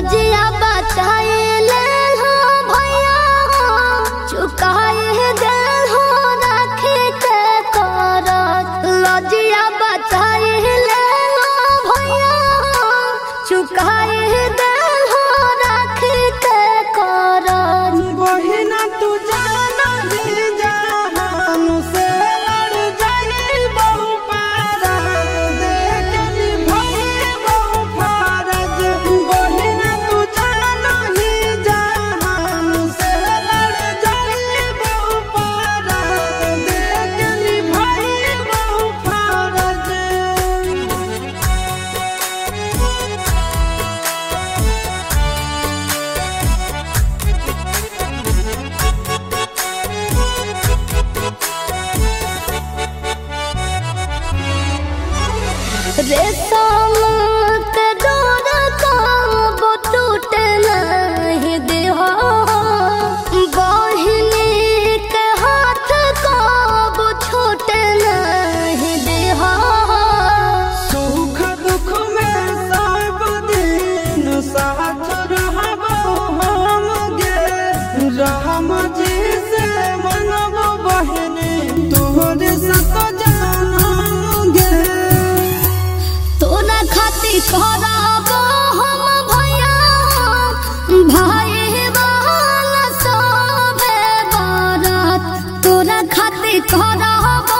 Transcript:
लजिया बचाइले हो भैया चुकाए दे हो राखी के करत लजिया बचाइले हो भैया चुकाए दे हो राखी के करत बहिना तू जाना दे जहान से लड़ जाई बहु पारा देख निभाए बहु फरज बहिना तू जाना ही जहान से लड़ जाई बहु पारा देख निभाए बहु फरज। रेशम के डोर कब टूटे नहीं देहो बहिनी के हाथ कब छूटे नहीं देहो सुख दुख में सब दिन साथ रहबो हम गे राम जी से मनबो बहिनी तोहरे सत जानम गे तोरा खातिर करबो हम भैया भाई बहन सब बरात तोरा खातिर करबो